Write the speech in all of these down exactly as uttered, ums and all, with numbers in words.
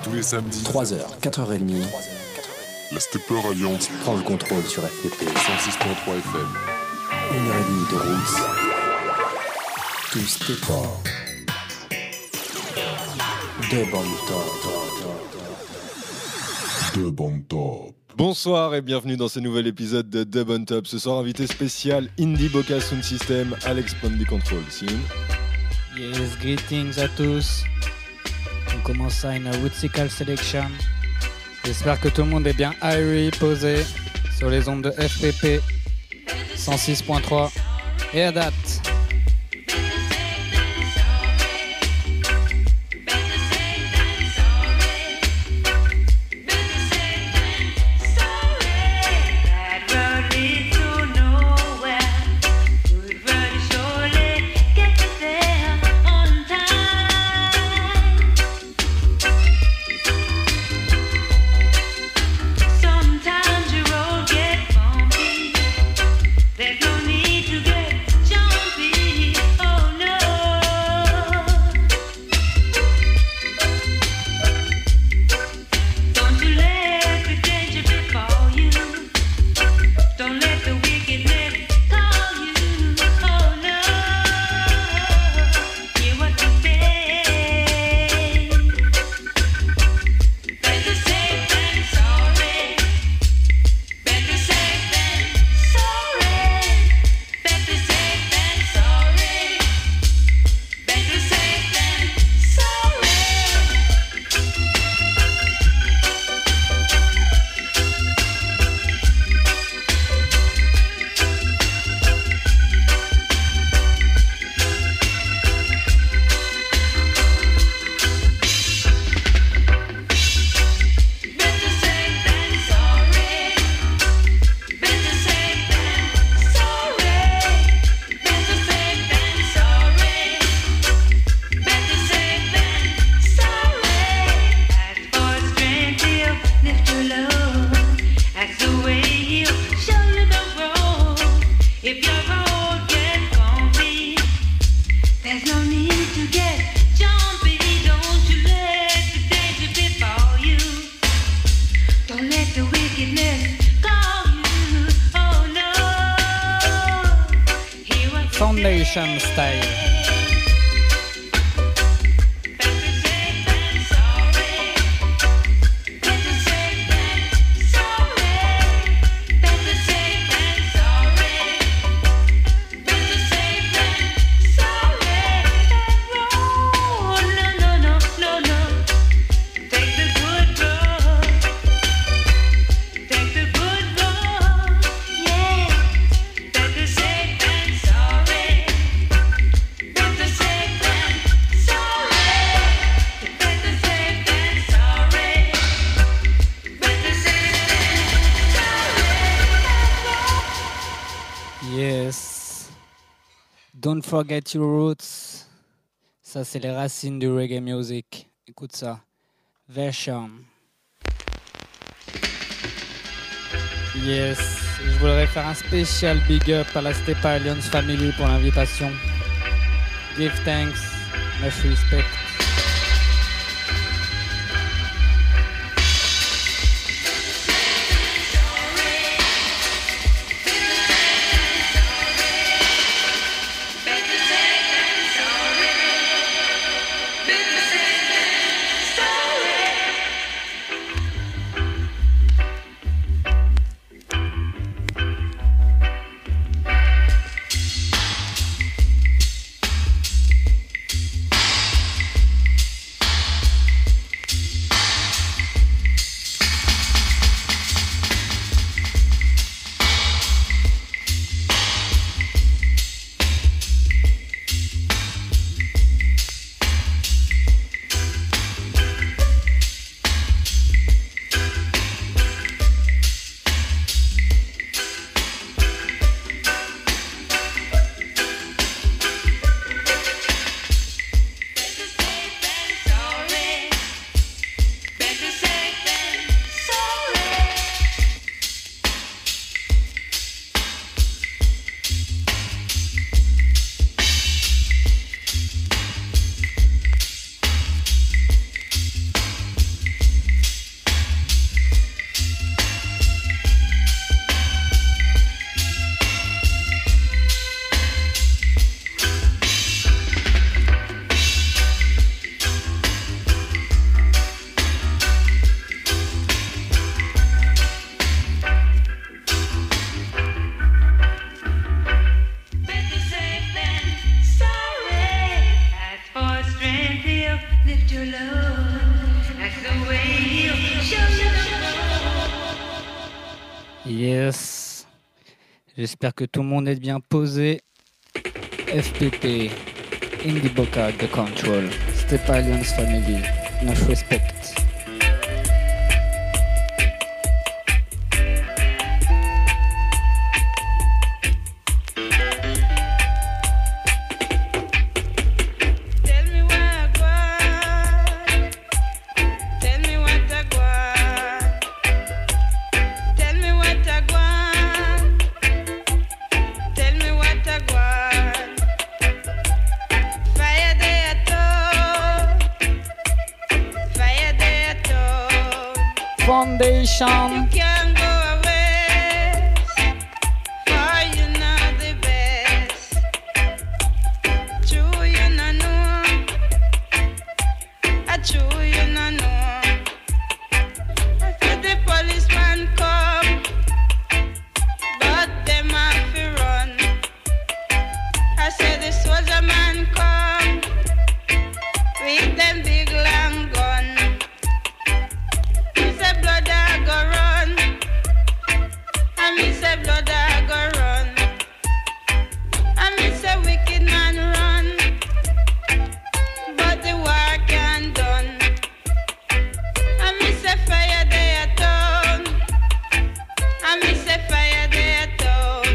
Tous les samedis, trois heures, quatre heures trente. la Stepper Alliance Prends le contrôle sur F P P. cent six virgule trois F M. Une heure et demie de roots. Tout stepper. Deux bandes top. Deux bandes top. Bonsoir et bienvenue dans ce nouvel épisode de Dub on Top. Ce soir, invité spécial Indie Boca Sound System, Alex Pondy Control. Sim. Yes, greetings à tous. On commence à une Wootsical Selection. J'espère que tout le monde est bien airy, posé sur les ondes de F P P cent six virgule trois et à date. Foundation style. Don't forget your roots. Ça, c'est les racines du reggae music. Écoute ça. Version. Yes. Je voudrais faire un spécial big up à la Stepper Alliance Family pour l'invitation. Give thanks. Much respect. your love. That's the way you show your love. Yes. J'espère que tout le monde est bien posé. F P P, Indie Boca, The Control, Step Alliance Family, Enough Respect. Foundation. You can't go away, for you know the best. True, you no know. A true, you no know. I said the policeman come, but them have to run. I said the soldier man come, with them big long gun. Blood I go run, I me say blood I go run, I me say wicked man run, but the war can't done. I me say fire they at town, I me say fire they at town.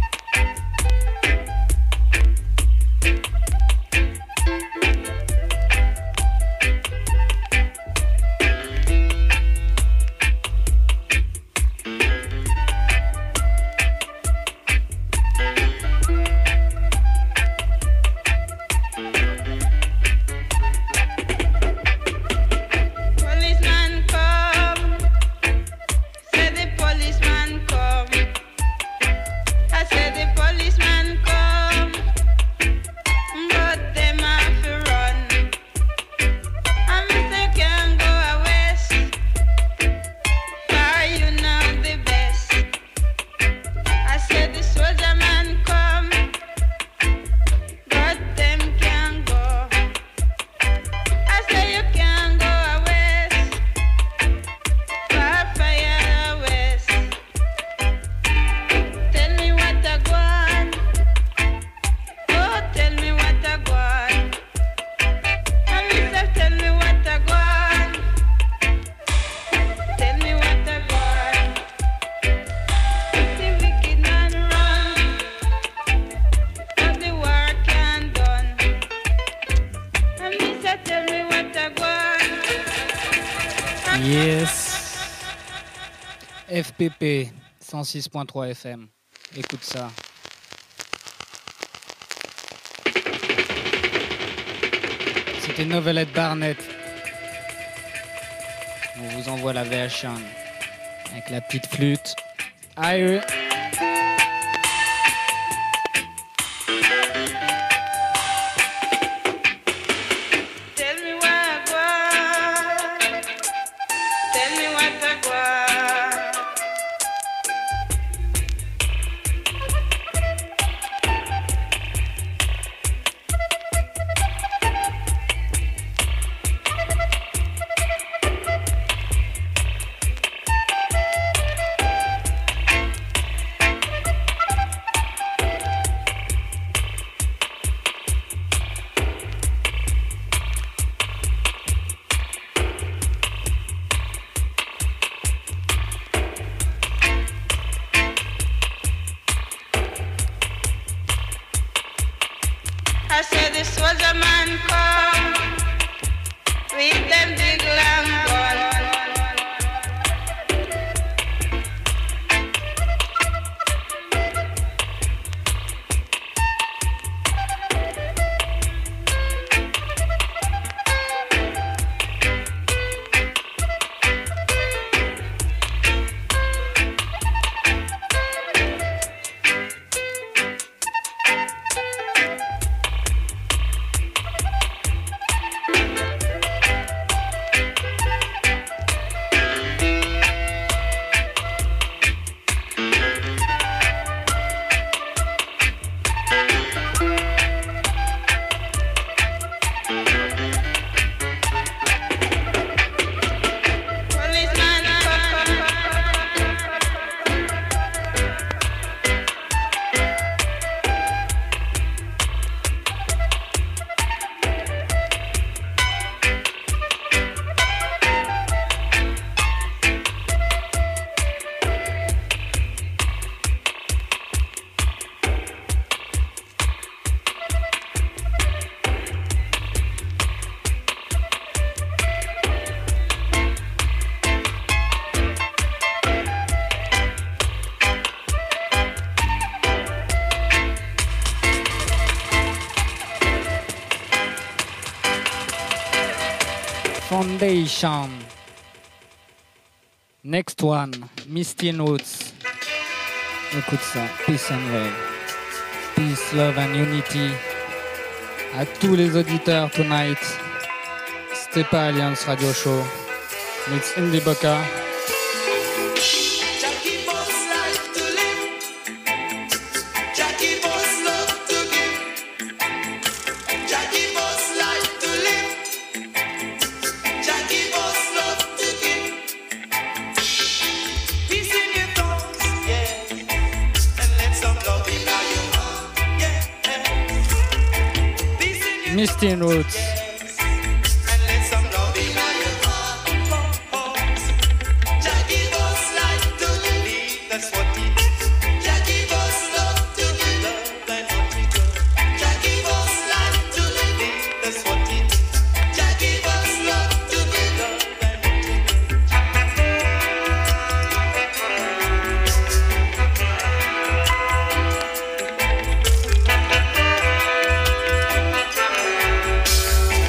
Yes. F P P cent six point trois F M. Écoute ça. C'était Novelette Barnett. On vous envoie la version avec la petite flûte. Aïe. I said this was a man come with them big long gun. Foundation. Next one, Misty and Roots. Écoute ça, Peace and Love. Peace, Love and Unity. À tous les auditeurs tonight. Stepa Alliance Radio Show. It's Indie Boca. Misty and Roots. Thank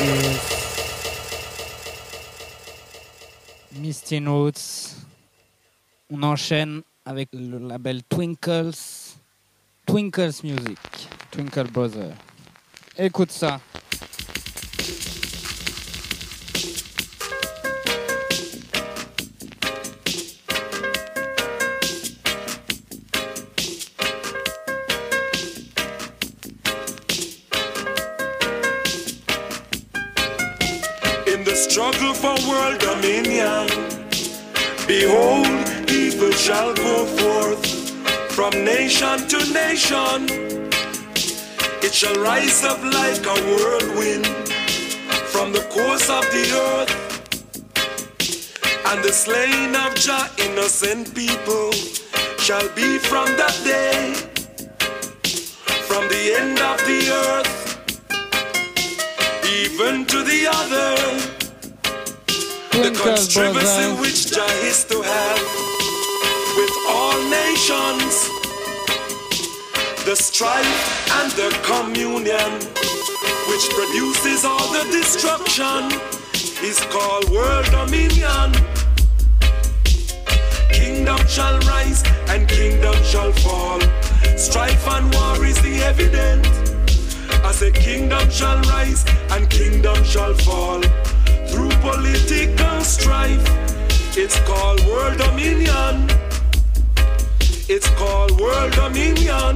Mistin Roots. On enchaîne avec le label Twinkles. Twinkles Music. Twinkle Brother. Écoute ça. In the struggle for world dominion, behold, evil shall go forth from nation to nation. It shall rise up like a whirlwind from the course of the earth, and the slain of Jah innocent people shall be from that day, from the end of the earth even to the other. The controversy which Jah is to have with all nations, the strife and the communion which produces all the destruction is called world dominion. Kingdom shall rise and kingdom shall fall. Strife and war is the evidence. I say kingdom shall rise and kingdom shall fall. Through political strife, it's called world dominion. It's called world dominion.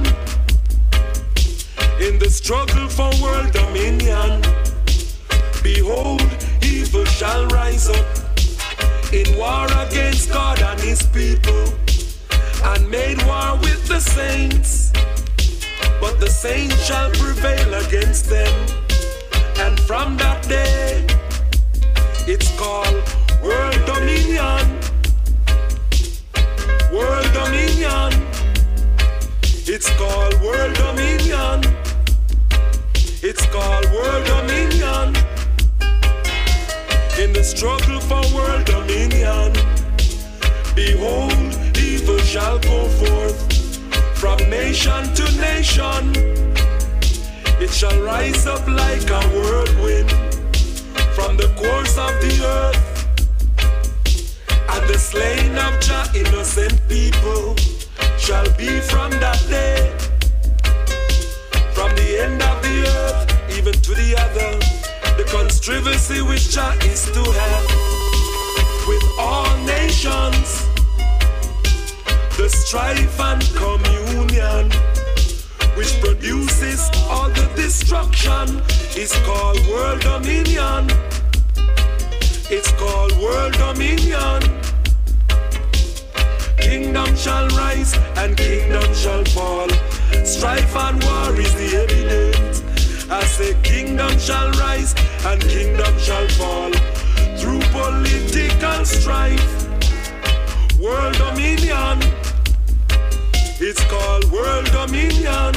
In the struggle for world dominion, behold, evil shall rise up in war against God and his people, and made war with the saints. But the saints shall prevail against them, and from that day it's called world dominion. World dominion. It's called world dominion. It's called world dominion. In the struggle for world dominion, behold, evil shall go forth from nation to nation. It shall rise up like a whirlwind from the course of the earth, and the slain of Jah innocent people shall be from that day, from the end of the earth even to the other. The controversy which Jah is to have with all nations, the strife and communion which produces all the destruction is called world dominion. It's called world dominion. Kingdom shall rise and kingdom shall fall. Strife and war is the evidence. I say kingdom shall rise and kingdom shall fall. Through political strife, world dominion. It's called world dominion.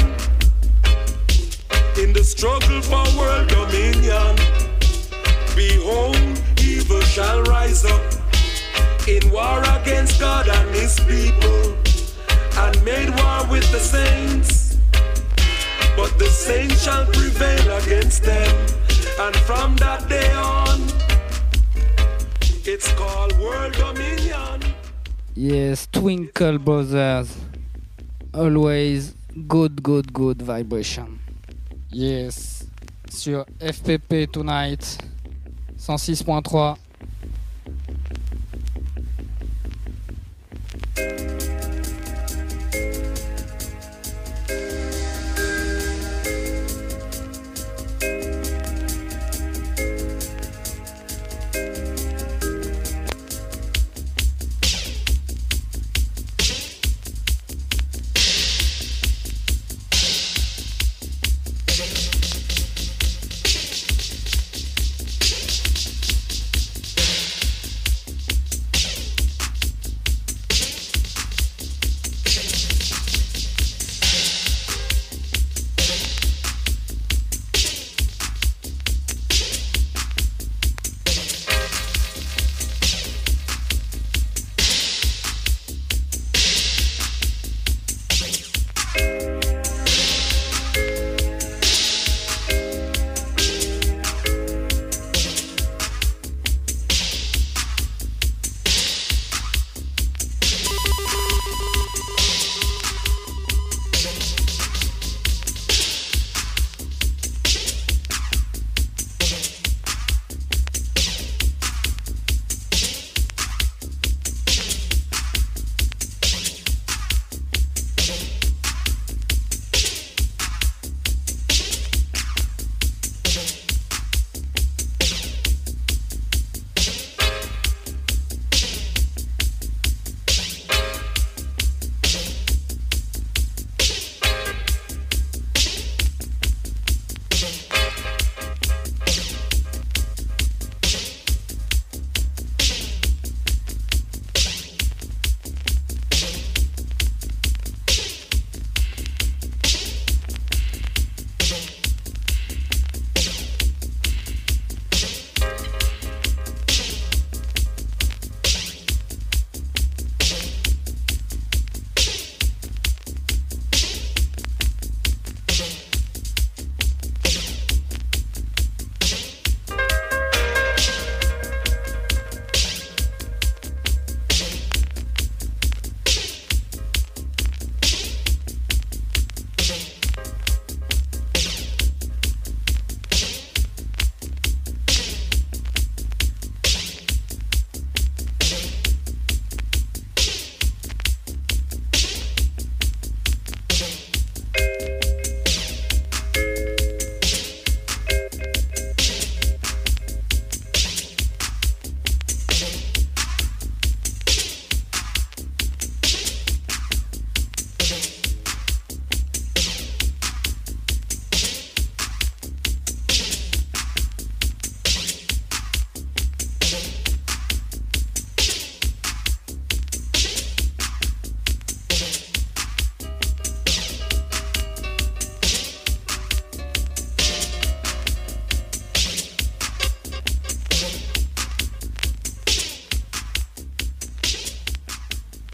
In the struggle for world dominion, behold, evil shall rise up in war against God and his people, and made war with the saints. But the saints shall prevail against them, and from that day on, it's called world dominion. Yes, Twinkle Brothers. Always good, good, good vibration. Yes, sur F P P Tonight, cent six point trois.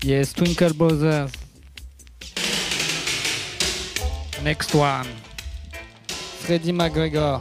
Yes, Twinkle Brothers. Next one. Freddie McGregor.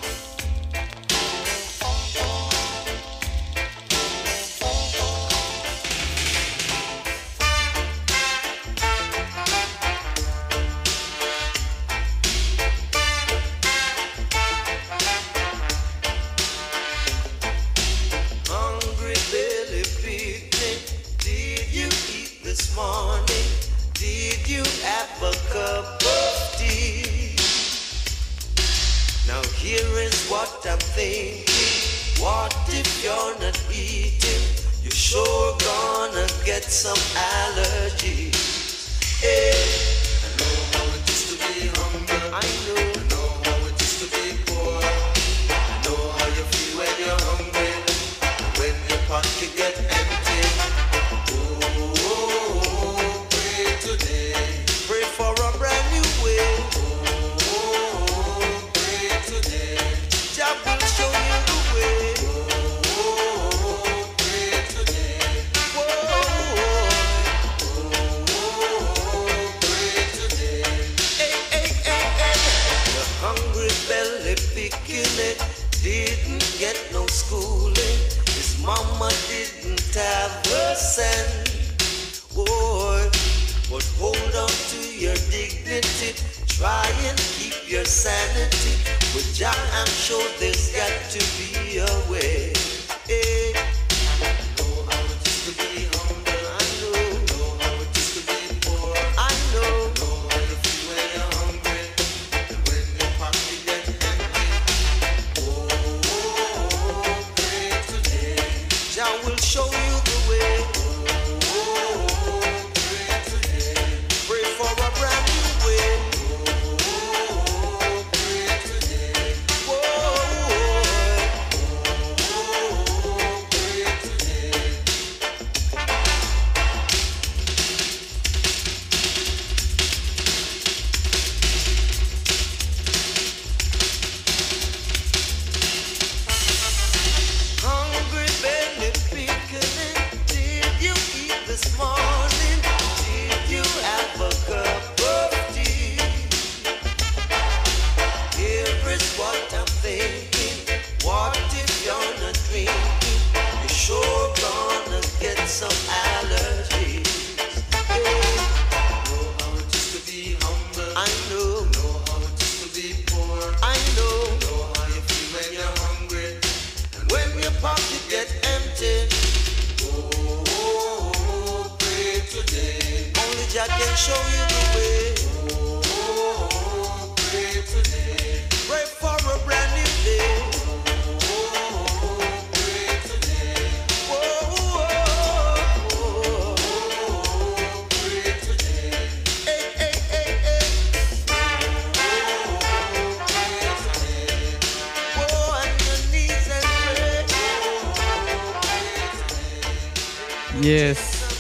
Yes,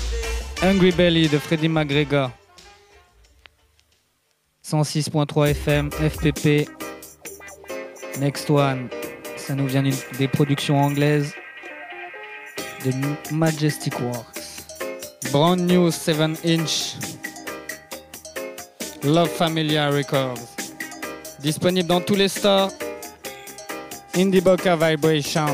Hungry Belly de Freddie McGregor. cent six point trois F M, F P P. Next one, ça nous vient des productions anglaises de Majestic Works. Brand new seven inch. Love Familia Records. Disponible dans tous les stores. Indie Boca Vibration.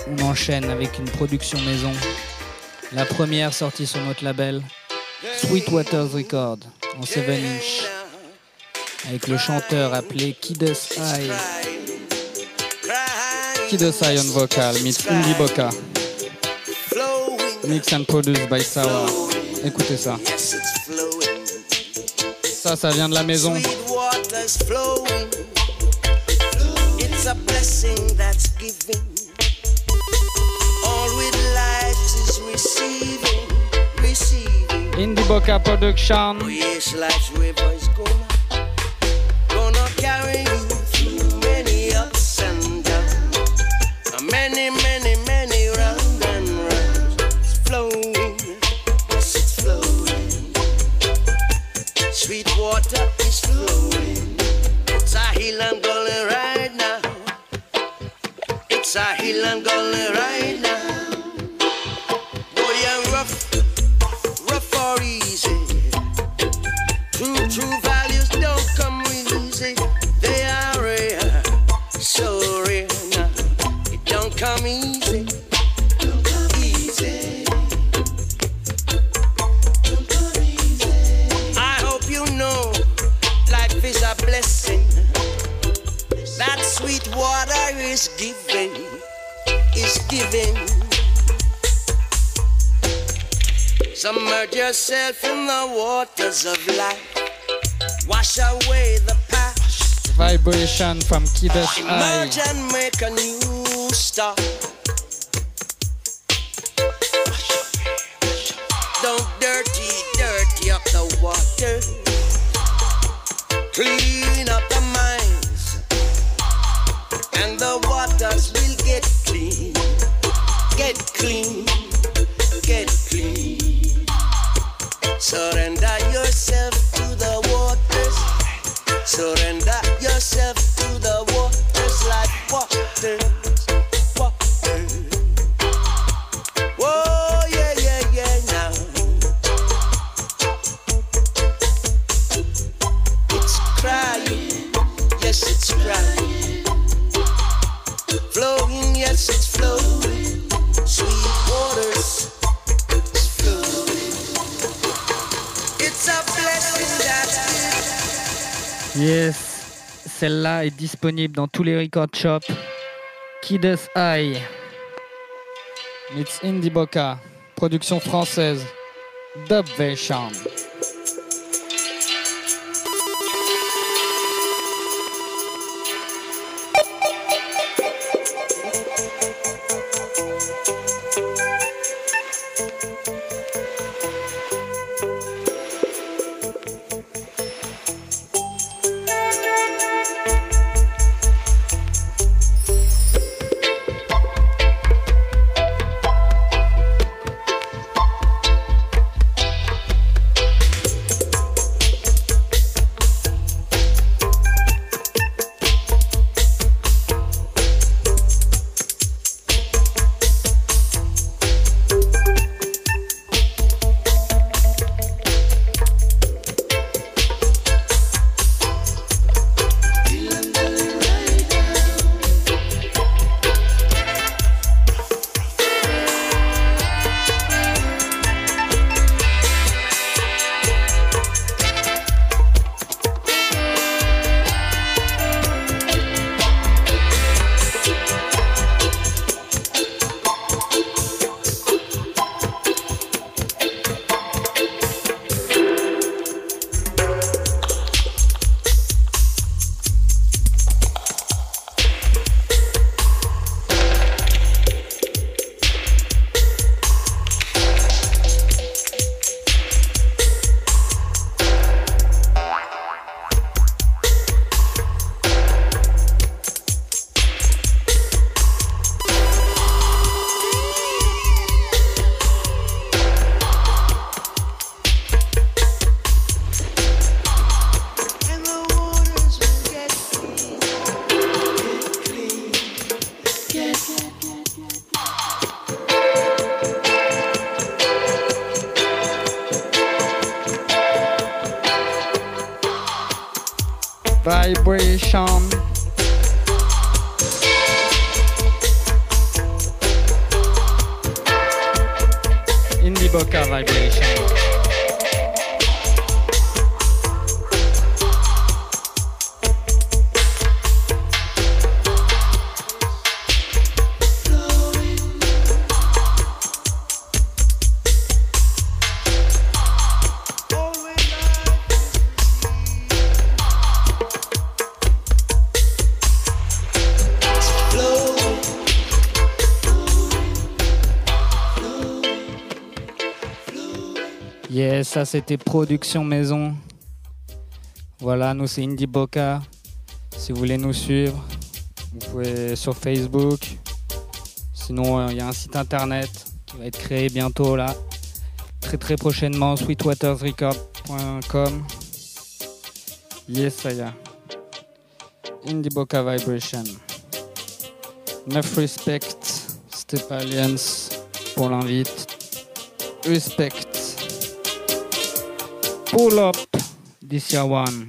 on enchaîne avec une production maison. La première sortie sur notre label, Sweetwater's Record, en sept inch, avec le chanteur appelé Kidus Eye. Kidus Eye on vocal, meets Indie Boca. Mix and produced by Sawa. Écoutez ça. Ça, ça vient de la maison. It's a blessing that's giving. All with life is receiving, receiving. Indie Boca Production. Oh yes, life's river is gonna, gonna carry you through many ups and downs, many, many, many round and round. It's flowing, yes it's flowing. Sweet water is flowing. It's a hill and gully right now. It's a hill and gully right now. Boy, you're rough, rough or easy. True, true values don't come easy. They are rare, so rare now. It don't come easy, don't come easy. Don't come easy. I hope you know life is a blessing. That sweet water is giving, is giving. Submerge yourself in the waters of life. Wash away the past. Vibration from Kidus Eye. Emerge and make a new start. Don't dirty, dirty up the water. Clean up the minds, and the waters will get clean, get clean, get clean. Surrender yourself to the waters. Surrender yourself to the waters like waters, waters. Whoa, yeah, yeah, yeah, now. It's crying, yes, it's crying. Flowing, yes, it's flowing. Sweet waters, it's flowing. It's a blessing that's given. Yes, celle-là est disponible dans tous les record shops. Kidus Eye. It's Indie Boca. Production française. Dub version. Vibration. Boca Vibration. Yes, ça c'était production maison. Voilà, nous c'est Indie Boca. Si vous voulez nous suivre, vous pouvez sur Facebook. Sinon, il euh, y a un site internet qui va être créé bientôt là. Très très prochainement, sweetwaters record point com. Yes, ça y est. Indie Boca Vibration. Enough respect, Step Alliance pour l'invite. Respect. Pull up this year one.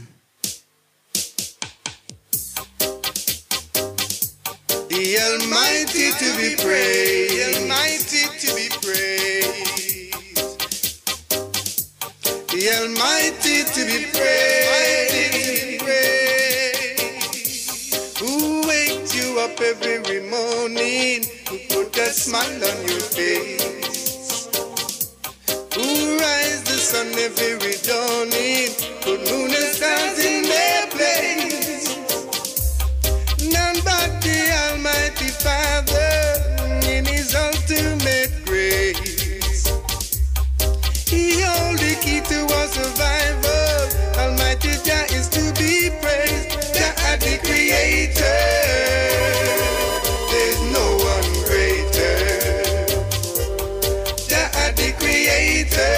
The Almighty to be praised, the Almighty to be praised, the Almighty to be praised, who wakes you up every morning, who put a smile on your face, who rise the sun every dawning, put moon and stars in their place. None but the Almighty Father in His ultimate grace. He holds the key to our survival. Almighty Jah is to be praised. Jah the Creator. There's no one greater. Jah the Creator.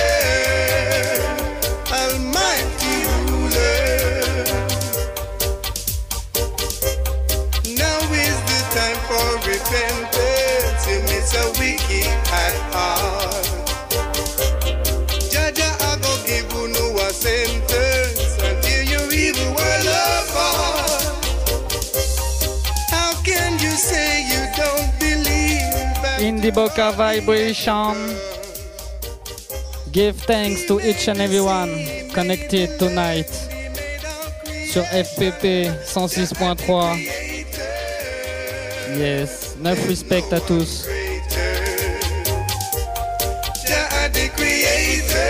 Almighty ruler. Now is the time for repentance. You miss a wicked at heart. Jaja, I go give you no a sentence until your evil world apart. How can you say you don't believe that Indie Boca Vibration. Give thanks to each and everyone connected tonight sur F P P cent six point trois. Yes, enough respect à tous. Jah the Creator,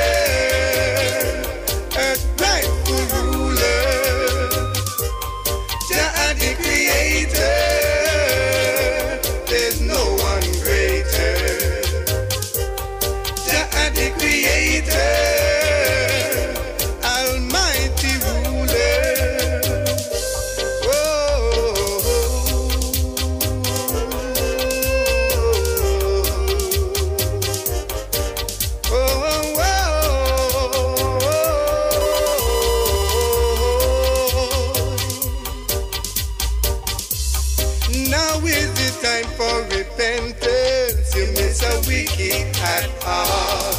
earth rightful ruler. Jah the Creator, there's no one greater. Jah the Creator, Almighty ruler. Oh, now is the time for repentance. You miss a wicked at heart.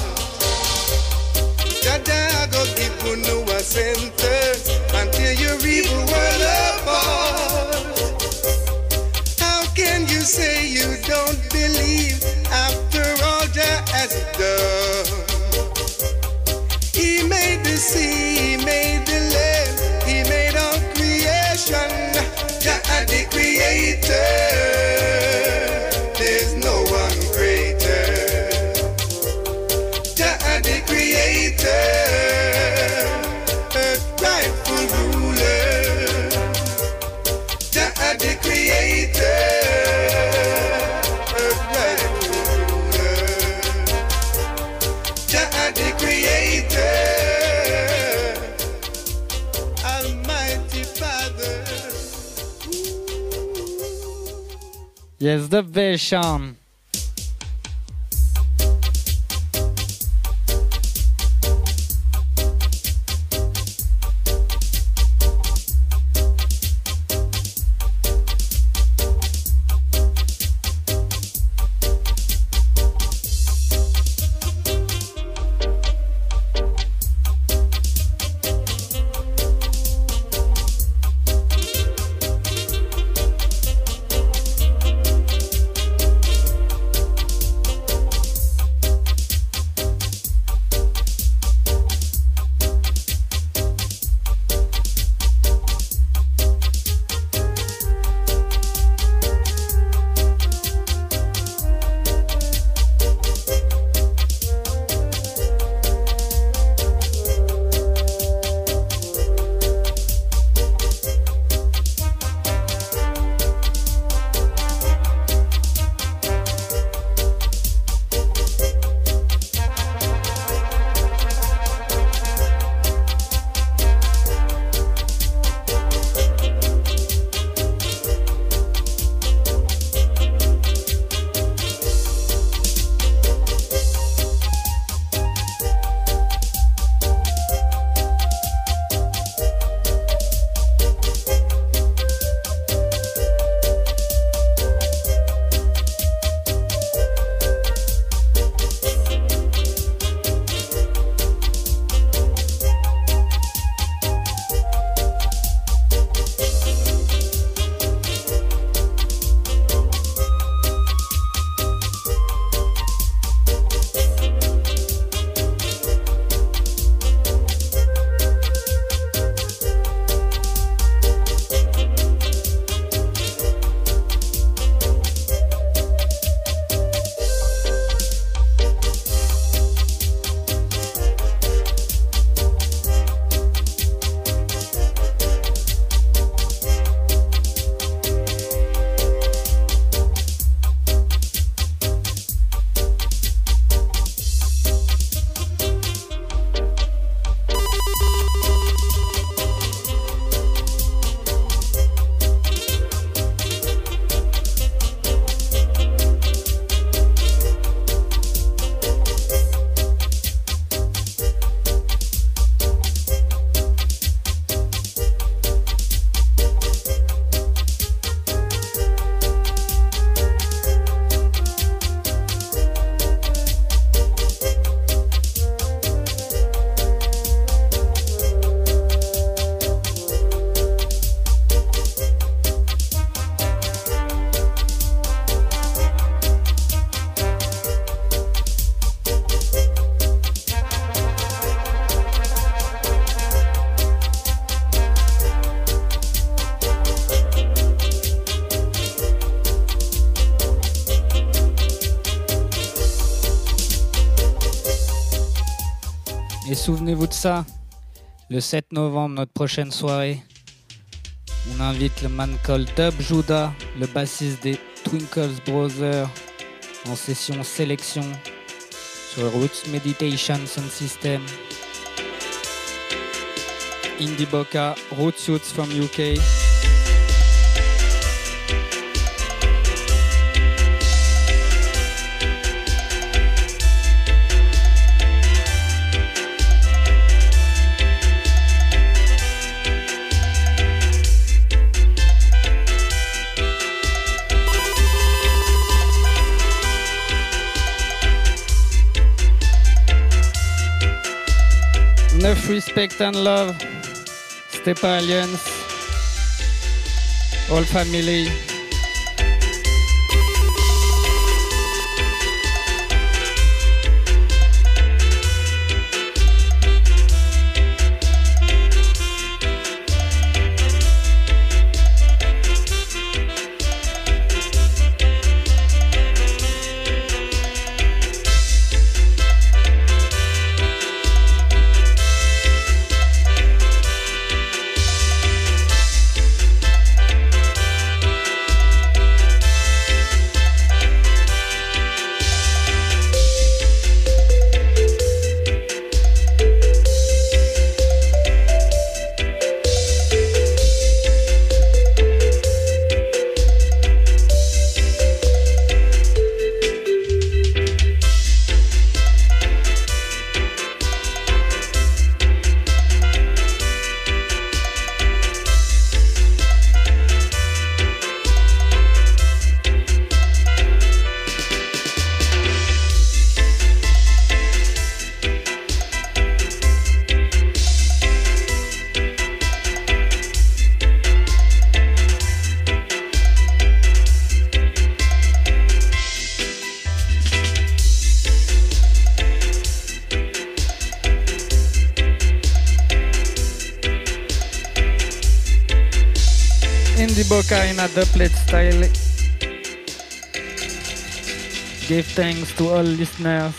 Jaja go give you no a sentence until your evil world apart. How can you say you don't believe after all Jah has done? He made the sea, he made the land, he made all creation. Jah the Creator, there's no one greater. Jah the Creator, earth rightful ruler. Jah the Creator, earth rightful ruler. Jah the Creator, Almighty Father. Yes, the version. Et souvenez-vous de ça, le sept novembre, notre prochaine soirée, on invite le man called Dub Judah, le bassiste des Twinkles Brothers, en session sélection sur Roots Meditation Sound System. Indie Boca, Roots Youths from U K. Enough respect and love, Stepa Alliance, all family. Indie Boca in a dubplate style. Give thanks to all listeners.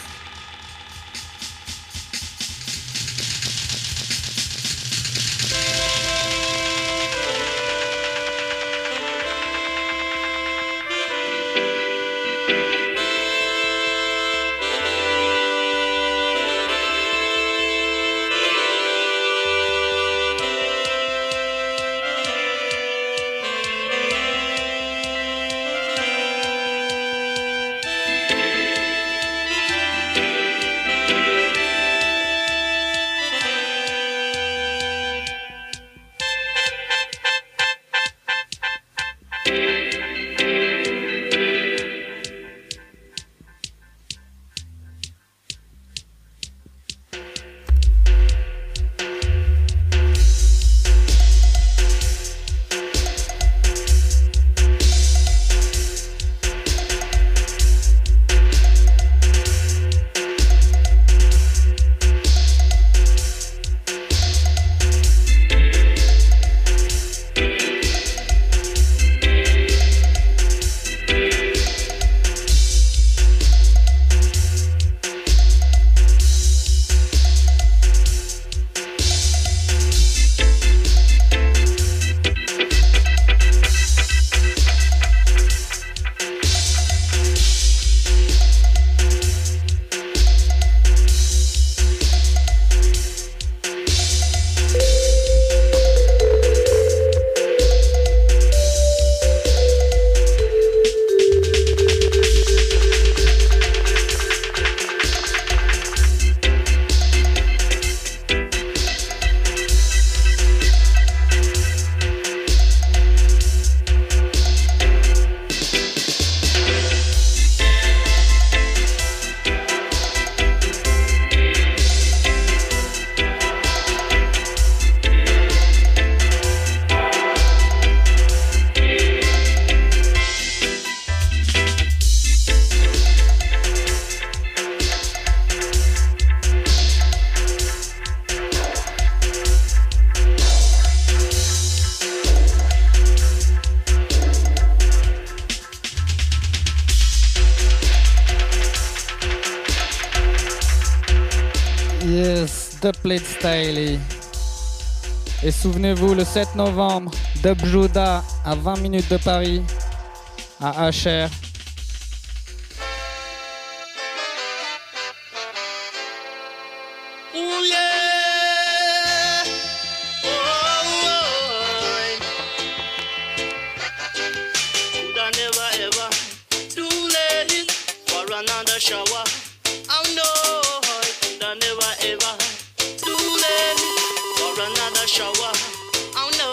Yes, Dubplate Style. Et souvenez-vous, le sept novembre, Dub Juda à vingt minutes de Paris, à H R. Ooh, yeah. Oh, oh, could I never ever too late for another shower? Oh no, could I never ever too late for another shower? Oh no,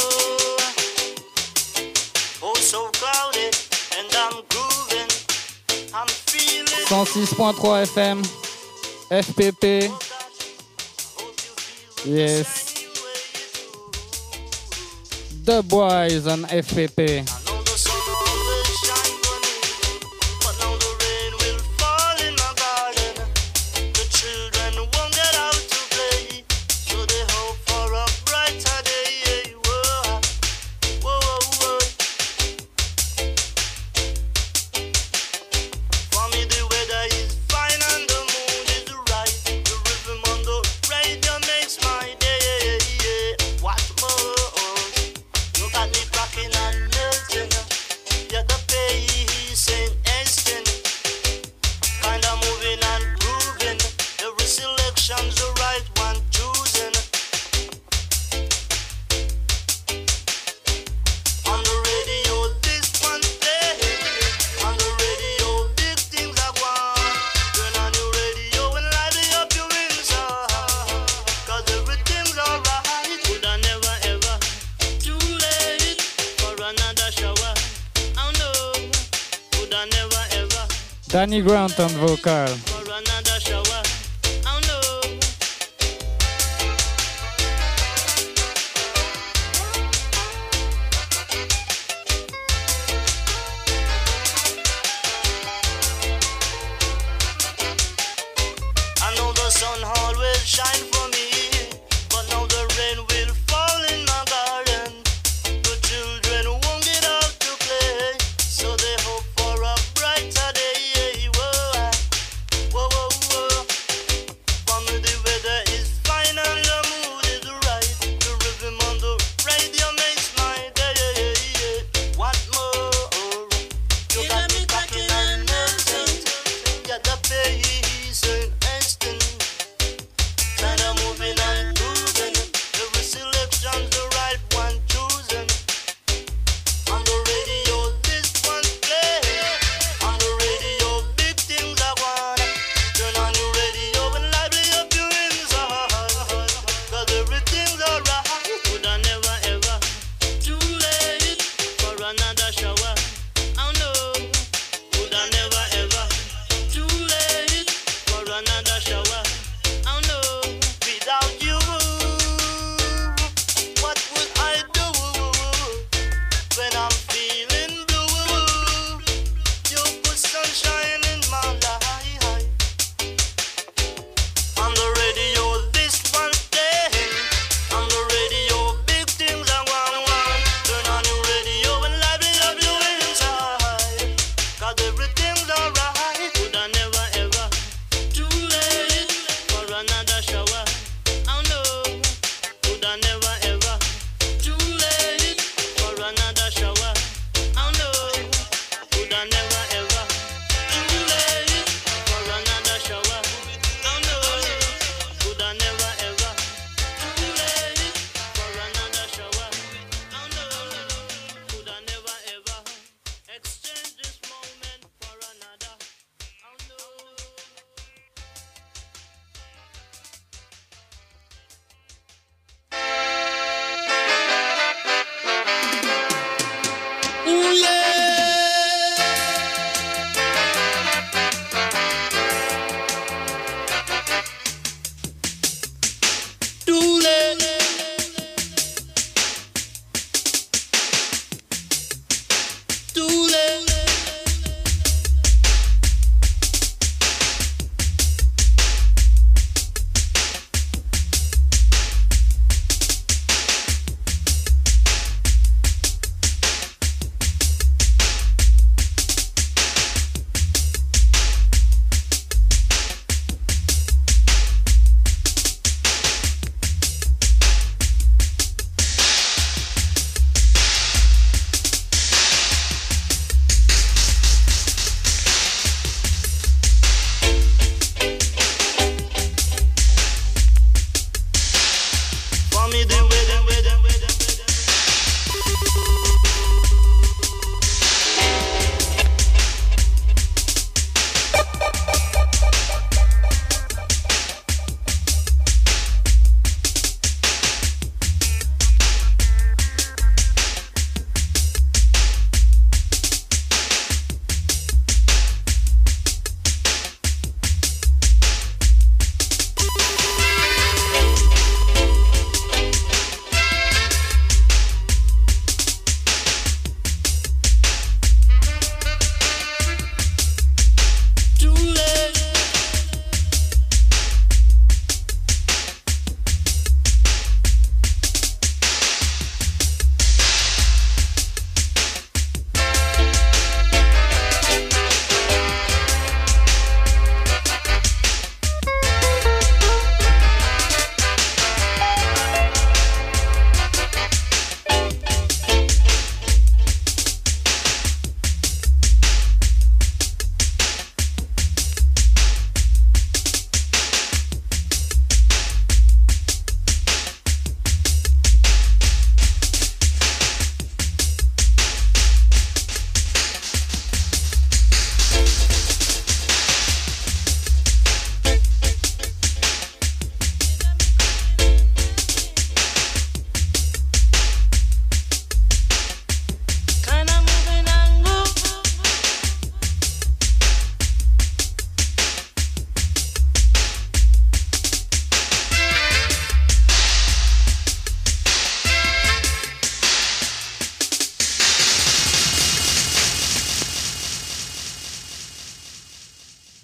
oh so crowded and I'm grooving, I'm feeling. cent six point trois F M, F P P. Yes. The boys on F P P. Danny Grant on vocal. I know the sun always shine for me, but now the rain will fall in my garden. The children won't get out to play, so they hope for a brighter day. Whoa, whoa, whoa, whoa. For me the weather is fine and the mood is right. The rhythm on the radio makes my day. What more? You got me cracking and melting. Yeah, the pace and instant. Kinda moving and grooving. Every selection's the right one choosing. On the radio, this one's playing. On the radio, big things I want. Turn on your radio and lively up your inside. Cause everything's alright. Could I never ever too late for another shower? Oh no. Could I never ever too late for another shower? Oh no. Without you, what would I do when I'm feeling blue? You put sunshine in my life. On the radio, this one's playing. On the radio, big things I want, want. Turn on your radio and lively up your inside. Cause everything's alright. Could I never ever too late for another shower? Oh no. Could I never ever too late for another shower? Oh no. Could I never ever too late for another shower? Oh no. Could I never ever too late for another shower? Oh no. Could I never ever exchange this moment for another?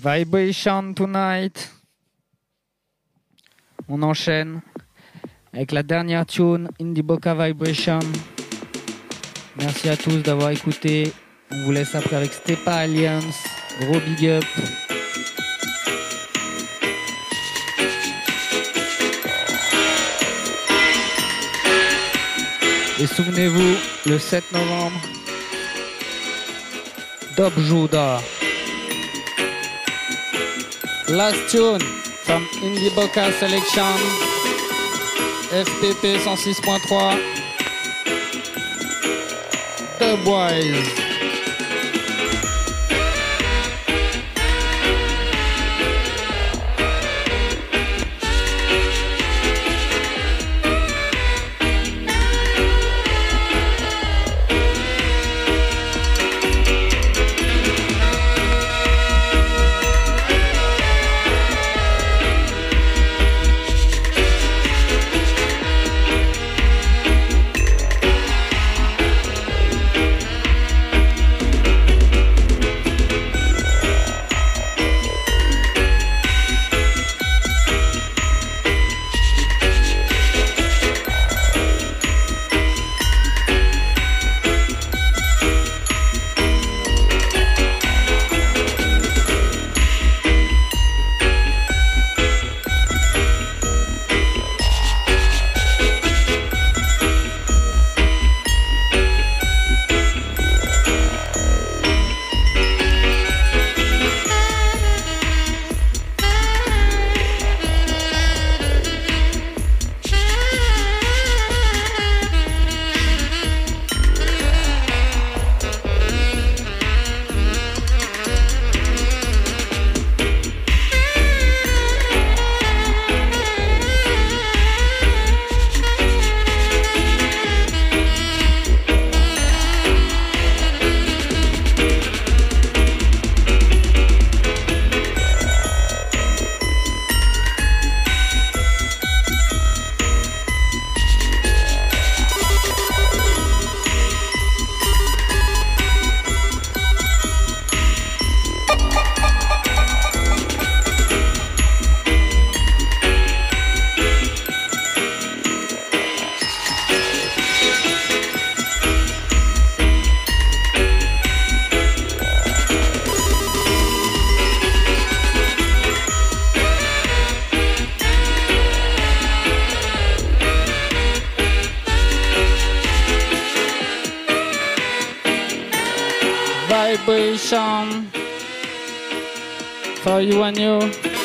Vibration tonight. On enchaîne avec la dernière tune, Indie Boca Vibration. Merci à tous d'avoir écouté. On vous laisse après avec Stepa Alliance. Gros big up. Et souvenez-vous, le sept novembre, Dub Judah. Last tune from Indie Boca Selection, F P P cent six point trois, Dubwise. Vibration for you and you.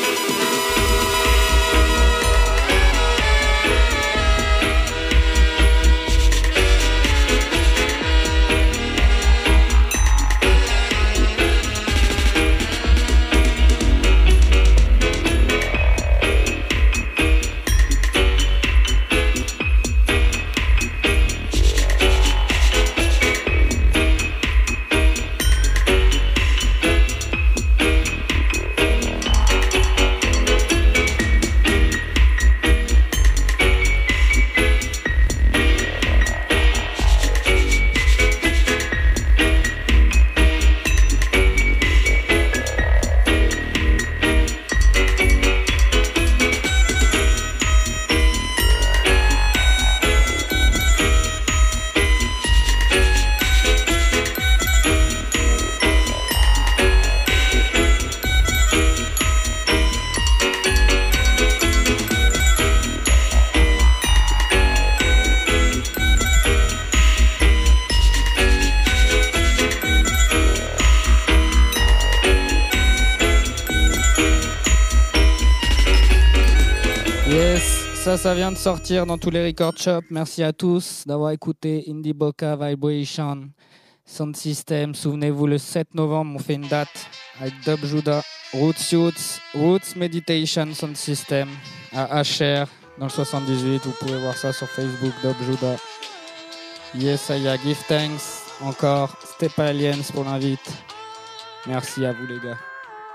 Ça, ça vient de sortir dans tous les record shops. Merci à tous d'avoir écouté Indie Boca Vibration Sound System. Souvenez-vous, le sept novembre, on fait une date avec Dub Judah, Roots Youths, Roots Meditation Sound System à H R dans le soixante-dix-huit. Vous pouvez voir ça sur Facebook, Dub Judah. Yes, I a give thanks encore. Stepa Alliance pour l'invite. Merci à vous les gars.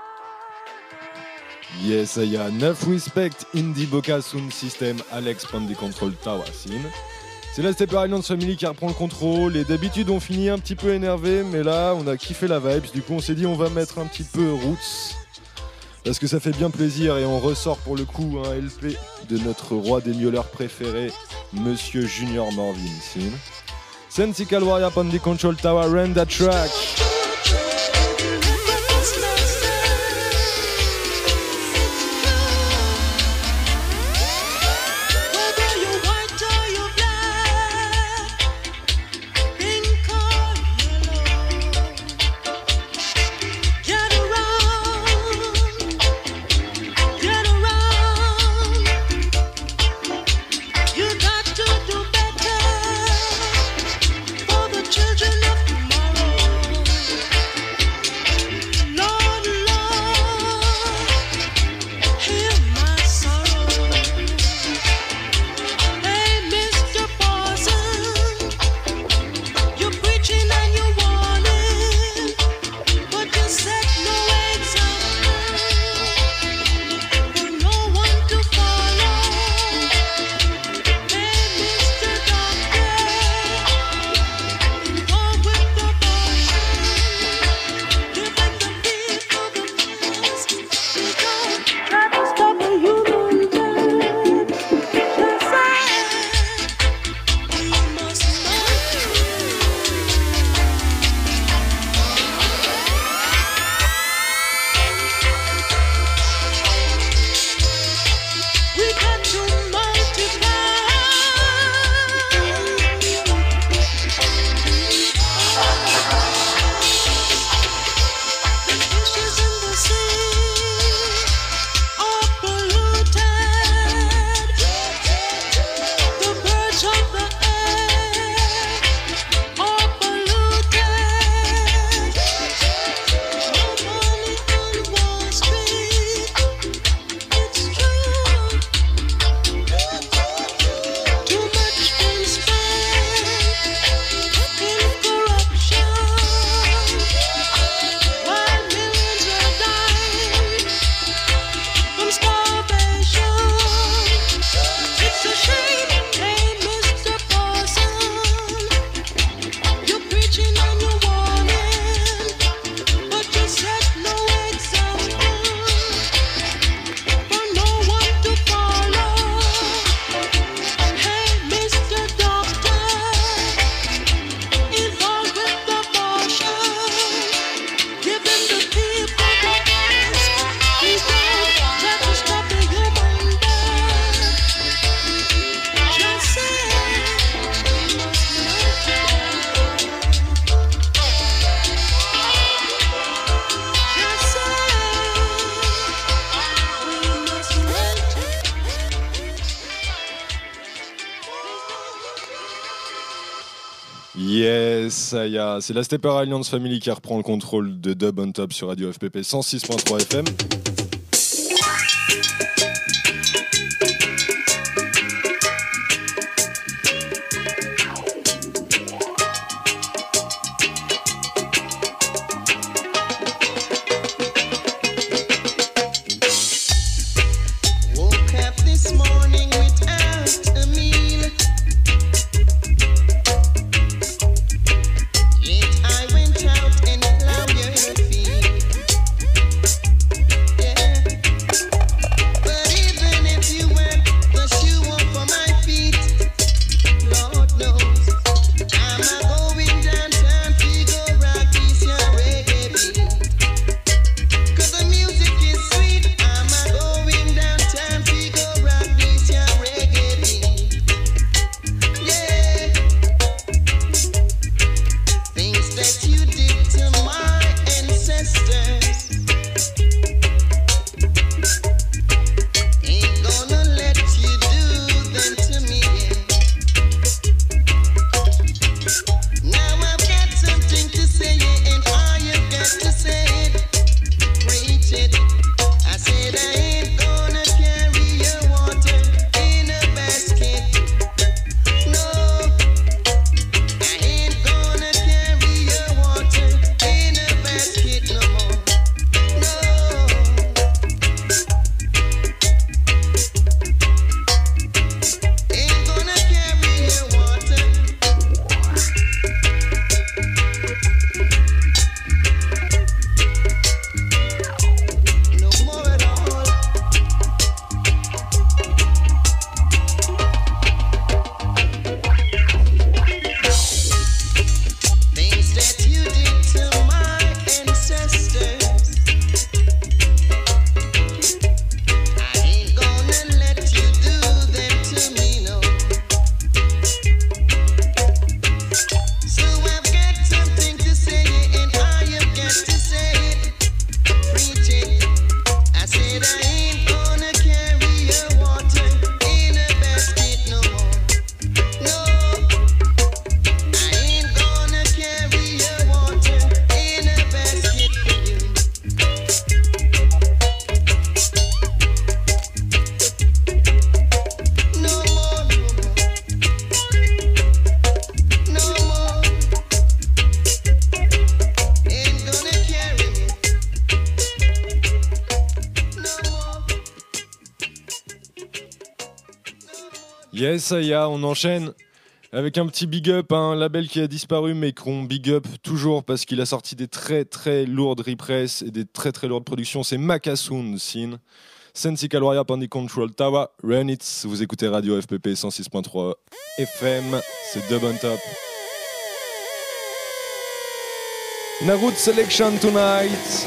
Yes, il y a neuf respect, Indie Boca Sound System, Alex prend des contrôles Tawasin. C'est la Stepa Alliance Family qui reprend le contrôle et d'habitude on finit un petit peu énervé mais là on a kiffé la vibes, du coup on s'est dit on va mettre un petit peu roots parce que ça fait bien plaisir et on ressort pour le coup un L P de notre roi des miauleurs préféré, Monsieur Junior Marvin Sin. Sensical Warrior on the Control Tower, run that track. Yes, ça y a. C'est la Stepper Alliance Family qui reprend le contrôle de Dub on Top sur Radio F P P cent six point trois F M. Yeah. Yes, ça y est, on enchaîne avec un petit big up, un label qui a disparu mais qu'on big up toujours parce qu'il a sorti des très très lourdes repress et des très très lourdes productions. C'est Makasoon Scene, Sensi Calwaria Pandi Control Tower, Run It. Vous écoutez Radio F P P cent six point trois F M, c'est Dub on Top. Narut Selection tonight.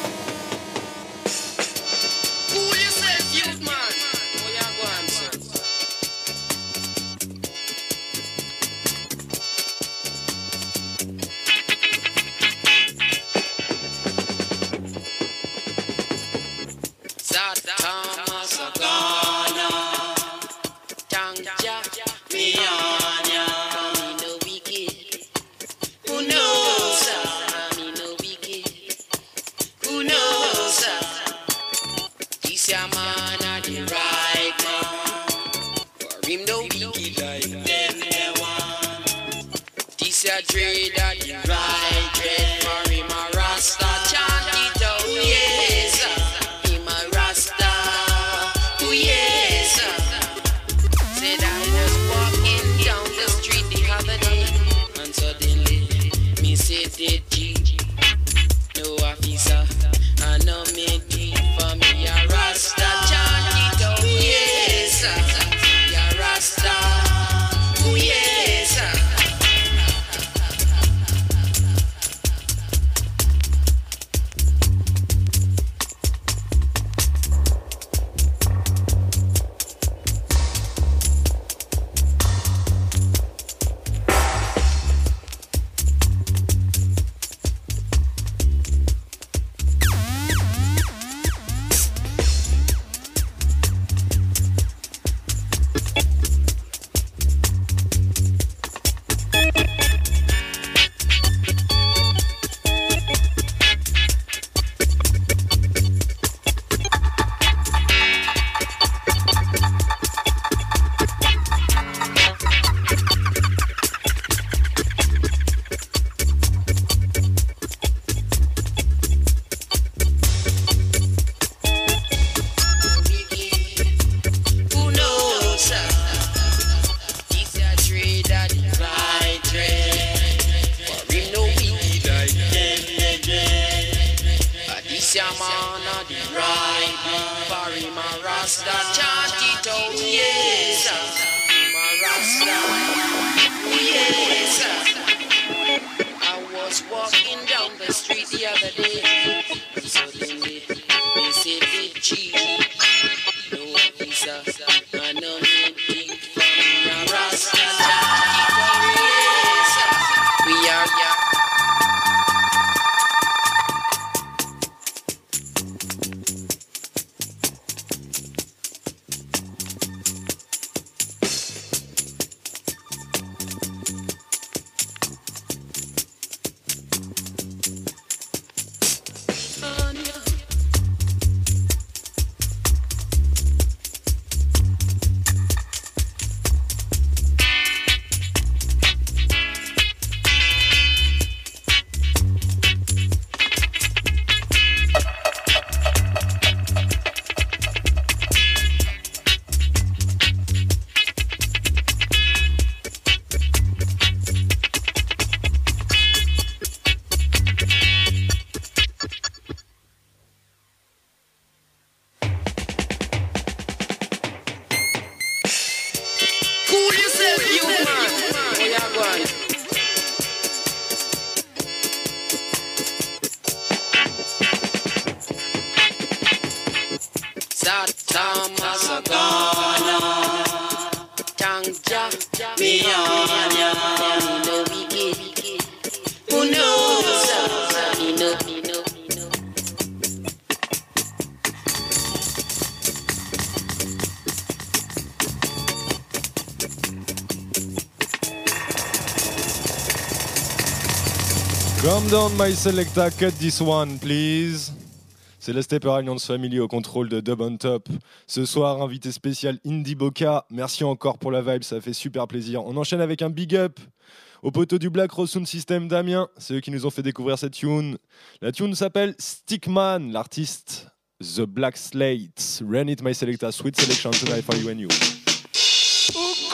Calm down my selecta, cut this one please. C'est la Stepper Alliance Family au contrôle de Dub on Top. Ce soir, invité spécial Indie Boca. Merci encore pour la vibe, ça fait super plaisir. On enchaîne avec un big up au poteau du Black Rose Sound System Damien. C'est eux qui nous ont fait découvrir cette tune. La tune s'appelle Stickman, l'artiste The Black Slate. Run it my selecta, sweet selection tonight for you and you.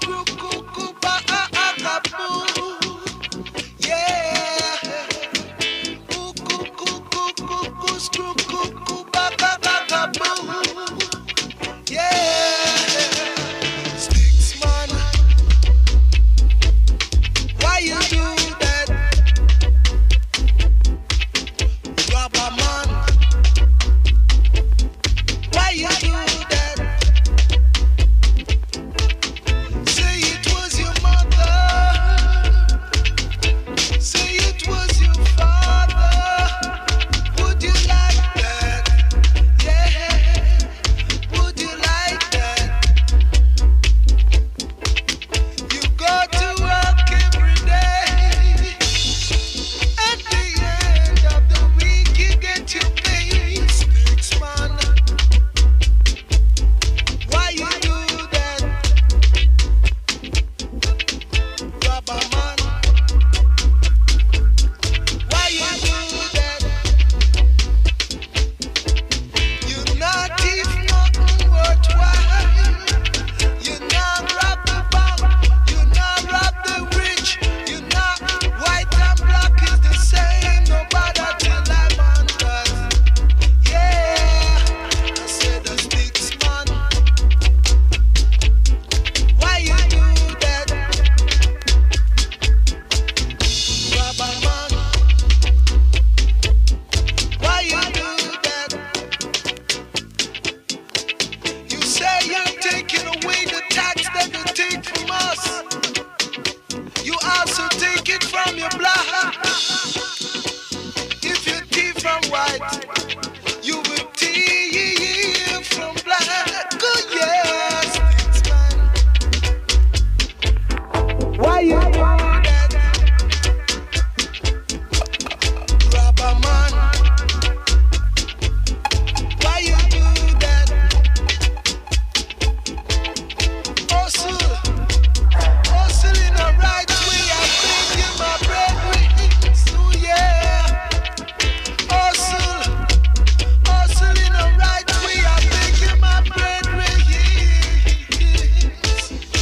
screw, cuckoo, ba, ah, ah, ah, boo. Yeah. Cuckoo, cuckoo, cuckoo, screw, cuckoo, ba, ba, ba, ba, boo. Yeah. Sticks man, why you do that? Rubber man, why you do that? Say it was your mother, say it was your father. Would you like that? Yeah, would you like that? You go to work every day. At the end of the week, you get your pay. Sticks man, why you do that? Rubber man, why you do that? You not give nothing worthwhile. You not rob the bank. You not rob the rich. You not white and black is the same. No matter till I'm on earth. Yeah, I said the sticks man. Why you do that? Rubber man, why you do that? You say you're taking away the tax that you take from us. You also take it from your black. If you thief from white, you will thief from black. Good yes, sticks man. Why you do that? Rubber man, why you do that? Hustle, hustle in the right way. I bring you my bread wings. Oh yeah. Hustle, hustle in the right way. I bring you my bread wings.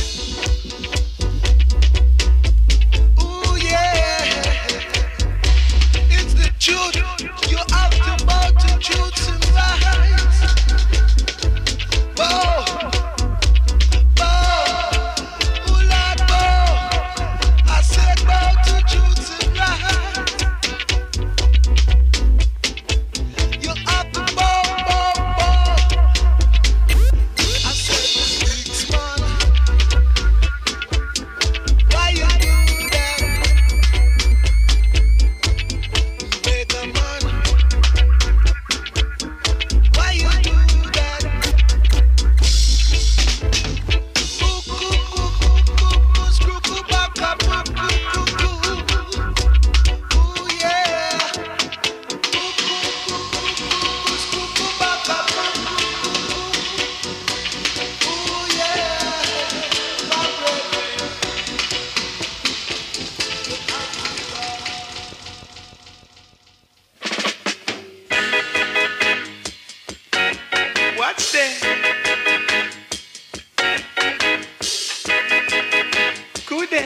Oh yeah. It's the truth. You have to bow to truths and rights. Bow, bow, ooh Lord, bow. I said bow to truths and rights. You have to bow, bow, bow. I said the sticks man, why you do that? Mega man, why you do that? Cuckoo, cuckoo, cuckoo, screw, cuckoo, back up, cuckoo, cuckoo. Ooh yeah. Cuckoo, cuckoo, cuckoo, screw, cuckoo, back up, cuckoo. Ooh yeah. My baby. What's that? Good day.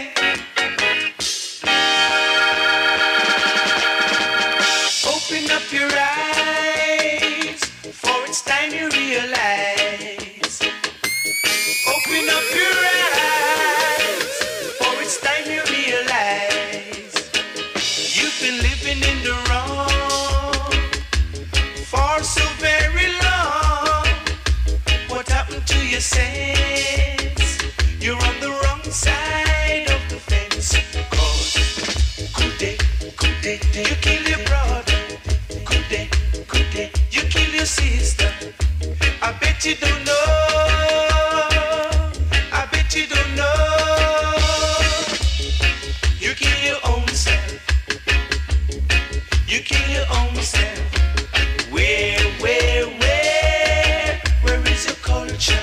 Open up your eyes, for it's time you realize. Open up your eyes, for it's time you realize. You've been living in the wrong for so very long. What happened to your sense? You're on the wrong side of the fence. Cause good day, good day, you kill your brother. Good day, good day, you kill your sister. I bet you don't know. I bet you don't know. You kill your own self. You kill your own self. Where, where, where, where is your culture?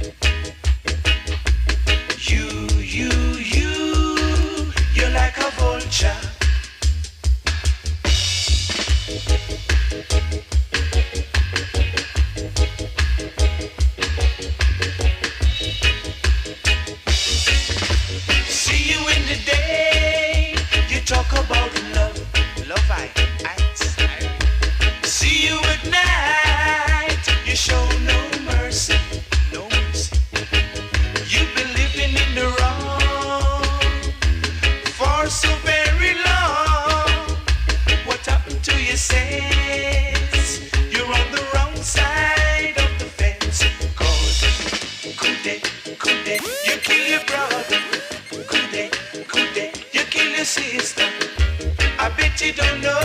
You, you, you, you're like a vulture. yes, you're on the wrong side of the fence. Cause could they, could they, you kill your brother? Could they, could they, you kill your sister? I bet you don't know.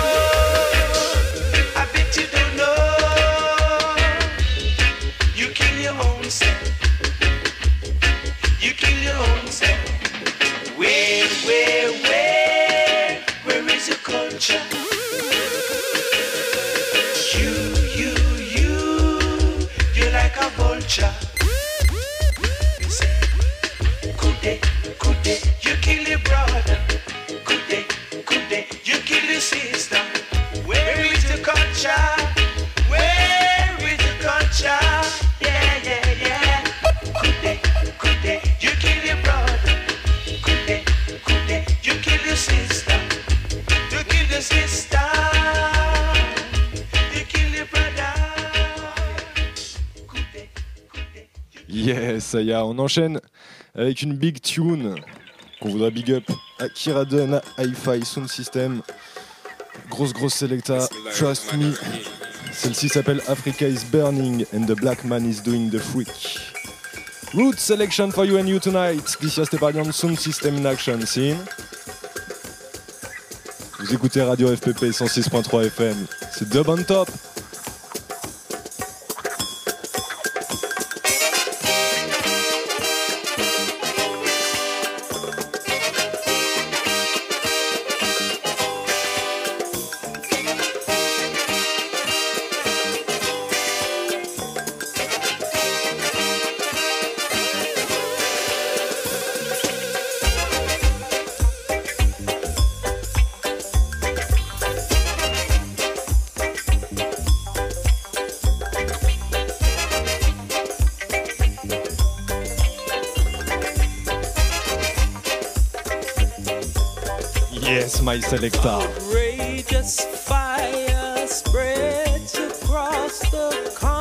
I bet you don't know. You kill your own self. You kill your own self. Where, where, where, where is your culture? You, you, you, you're like a vulture. You say, could they, could they, you kill your brother? Could they, could they, you kill your sister? Where is the culture? Where is the culture? Yeah, yeah, yeah. Could they, could they, you kill your brother? Could they, could they, you kill your sister? You kill your sister. You kill your brother. Could they, could they, you Yes, ça y est, on enchaîne avec une big tune qu'on voudrait big up. Akira Dun, Hi-Fi Sound System. Grosse, grosse selecta, trust me. Celle-ci s'appelle Africa is Burning and the Black Man is Doing the Freak. Root selection for you and you tonight. This is Steparian Sound System in action scene. Vous écoutez Radio F P P cent six point trois F M. C'est Dub on Top. Yes, my selector. Outrageous fire spreads across the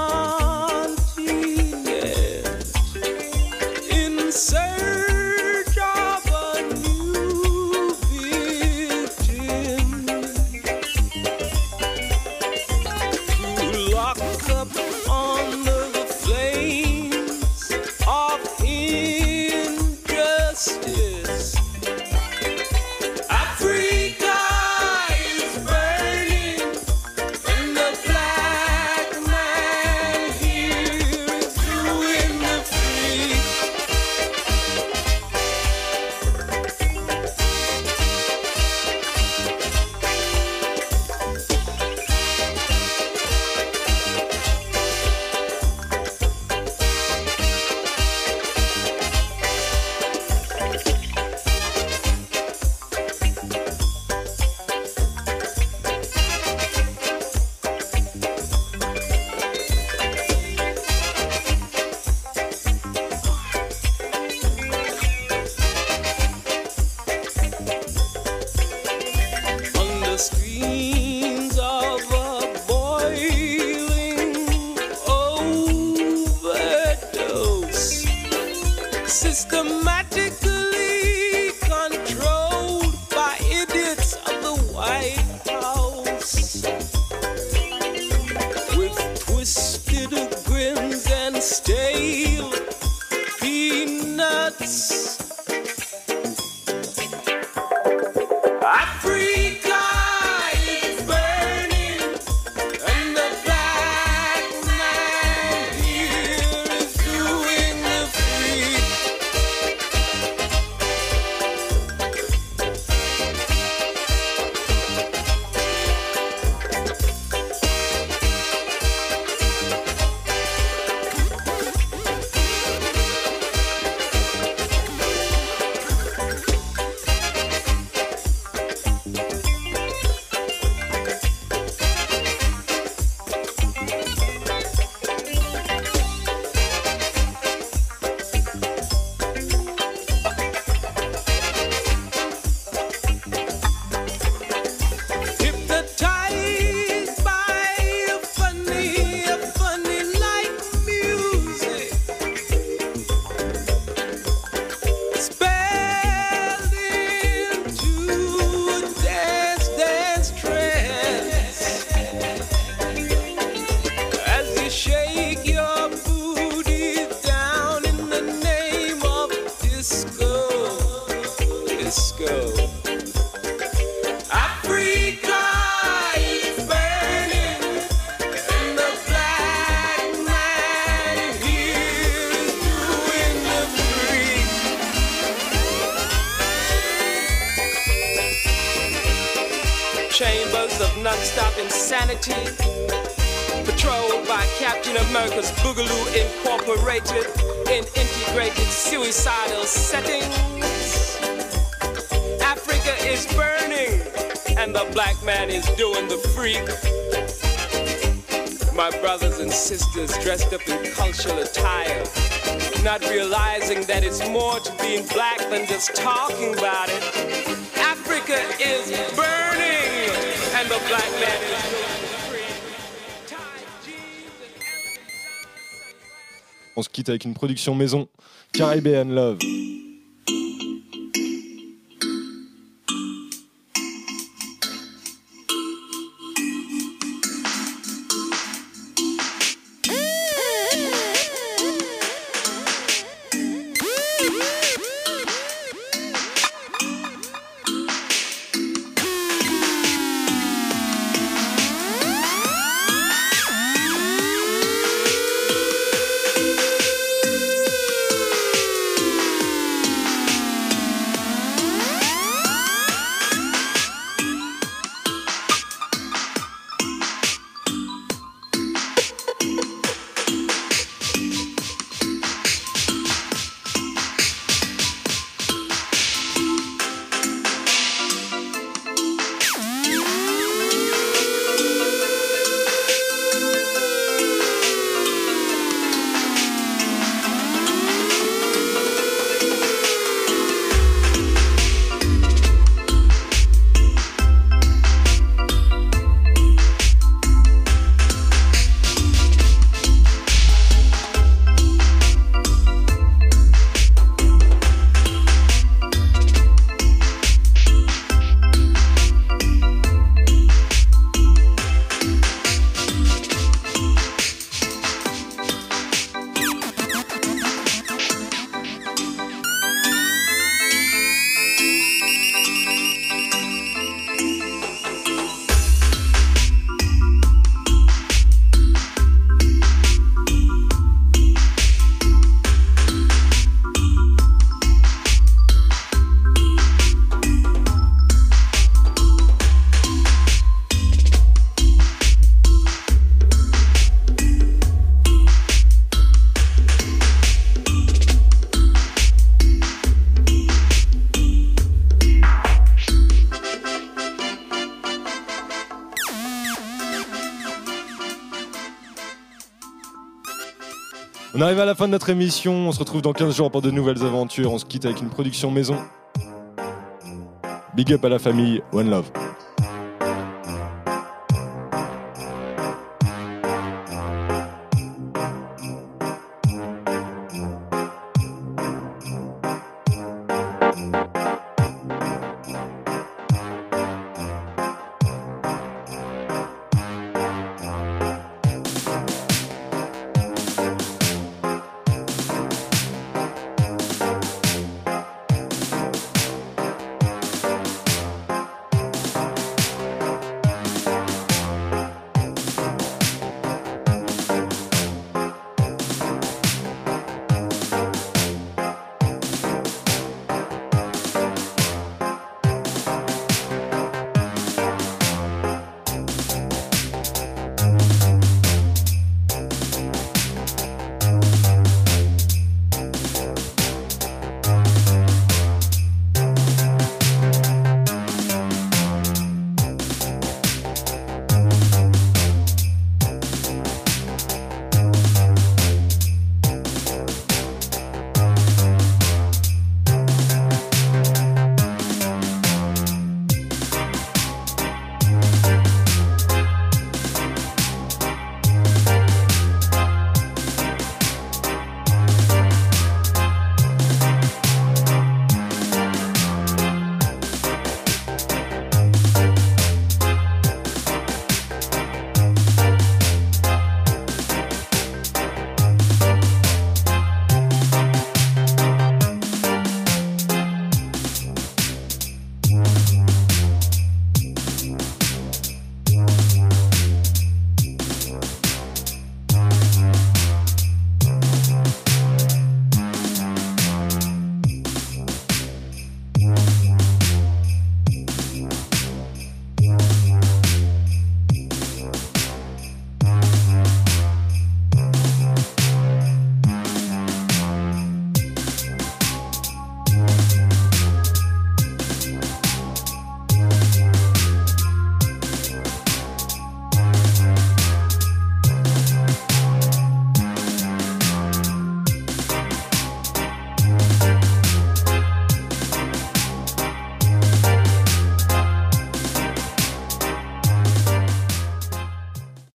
continent in search of a new victim to lock up under the flames of injustice. Africa is burning, and the black man here is doing the freak. On the screens of a boiling overdose, systematically controlled by idiots of the White House, with twisted grins and stale peanuts. Africa is burning, and the black man here is doing the freak. Insanity, patrolled by Captain America's Boogaloo Incorporated in integrated suicidal settings. Africa is burning, and the black man is doing the freak. My brothers and sisters dressed up in cultural attire, not realizing that it's more to being black than just talking about it. Africa is burning, and the black man is doing the freak. On se quitte avec une production maison, Caribbean Love. On arrive à la fin de notre émission, on se retrouve dans quinze jours pour de nouvelles aventures, on se quitte avec une production maison. Big up à la famille, one love.